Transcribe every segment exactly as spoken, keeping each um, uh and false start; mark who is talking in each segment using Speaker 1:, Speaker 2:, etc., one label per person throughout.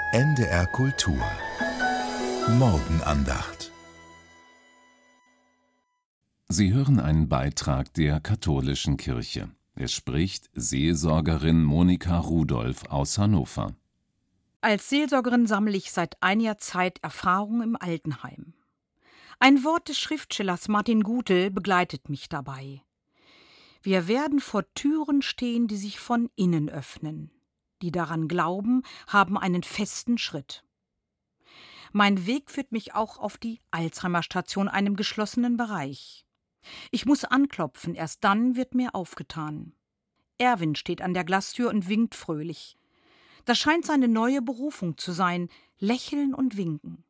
Speaker 1: N D R Kultur Morgenandacht.
Speaker 2: Sie hören einen Beitrag der Katholischen Kirche. Es spricht Seelsorgerin Monika Rudolph aus Hannover.
Speaker 3: Als Seelsorgerin sammle ich seit einiger Zeit Erfahrung im Altenheim. Ein Wort des Schriftstellers Martin Gutel begleitet mich dabei. Wir werden vor Türen stehen, die sich von innen öffnen. Die daran glauben, haben einen festen Schritt. Mein Weg führt mich auch auf die Alzheimer-Station, einem geschlossenen Bereich. Ich muss anklopfen, erst dann wird mir aufgetan. Erwin steht an der Glastür und winkt fröhlich. Das scheint seine neue Berufung zu sein, lächeln und winken.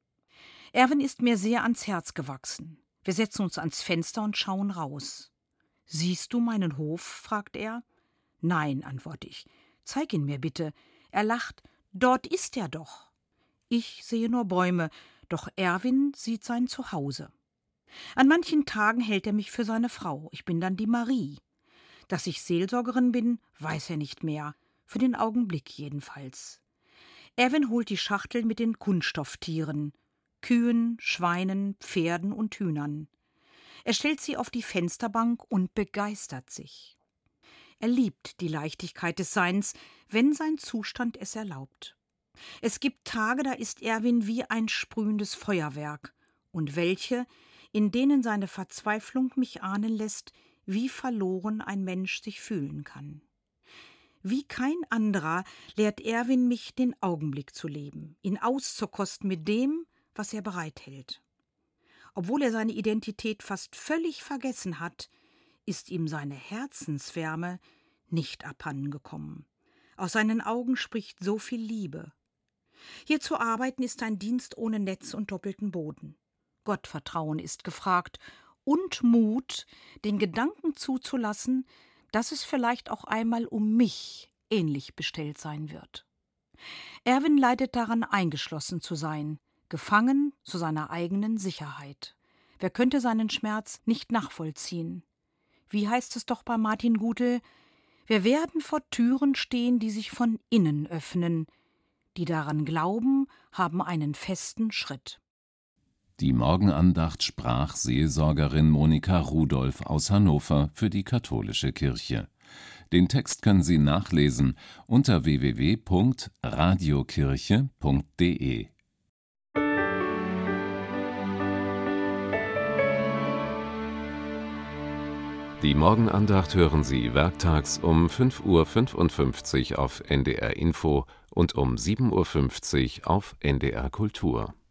Speaker 3: Erwin ist mir sehr ans Herz gewachsen. Wir setzen uns ans Fenster und schauen raus. »Siehst du meinen Hof?« fragt er. »Nein«, antworte ich. »Zeig ihn mir bitte.« Er lacht. »Dort ist er doch.« Ich sehe nur Bäume, doch Erwin sieht sein Zuhause. An manchen Tagen hält er mich für seine Frau. Ich bin dann die Marie. Dass ich Seelsorgerin bin, weiß er nicht mehr. Für den Augenblick jedenfalls. Erwin holt die Schachtel mit den Kunststofftieren. Kühen, Schweinen, Pferden und Hühnern. Er stellt sie auf die Fensterbank und begeistert sich. Er liebt die Leichtigkeit des Seins, wenn sein Zustand es erlaubt. Es gibt Tage, da ist Erwin wie ein sprühendes Feuerwerk, und welche, in denen seine Verzweiflung mich ahnen lässt, wie verloren ein Mensch sich fühlen kann. Wie kein anderer lehrt Erwin mich, den Augenblick zu leben, ihn auszukosten mit dem, was er bereithält. Obwohl er seine Identität fast völlig vergessen hat, ist ihm seine Herzenswärme nicht abhandengekommen. Aus seinen Augen spricht so viel Liebe. Hier zu arbeiten ist ein Dienst ohne Netz und doppelten Boden. Gottvertrauen ist gefragt und Mut, den Gedanken zuzulassen, dass es vielleicht auch einmal um mich ähnlich bestellt sein wird. Erwin leidet daran, eingeschlossen zu sein, gefangen zu seiner eigenen Sicherheit. Wer könnte seinen Schmerz nicht nachvollziehen? Wie heißt es doch bei Martin Gutel? Wir werden vor Türen stehen, die sich von innen öffnen. Die daran glauben, haben einen festen Schritt.
Speaker 2: Die Morgenandacht sprach Seelsorgerin Monika Rudolph aus Hannover für die Katholische Kirche. Den Text können Sie nachlesen unter w w w punkt radiokirche punkt d e. Die Morgenandacht hören Sie werktags um fünf Uhr fünfundfünfzig auf N D R Info und um sieben Uhr fünfzig auf N D R Kultur.